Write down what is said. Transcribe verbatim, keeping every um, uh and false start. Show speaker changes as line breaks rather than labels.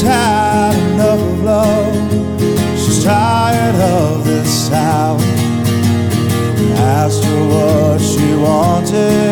had enough of love. She's tired of this town. Asked her what she wanted.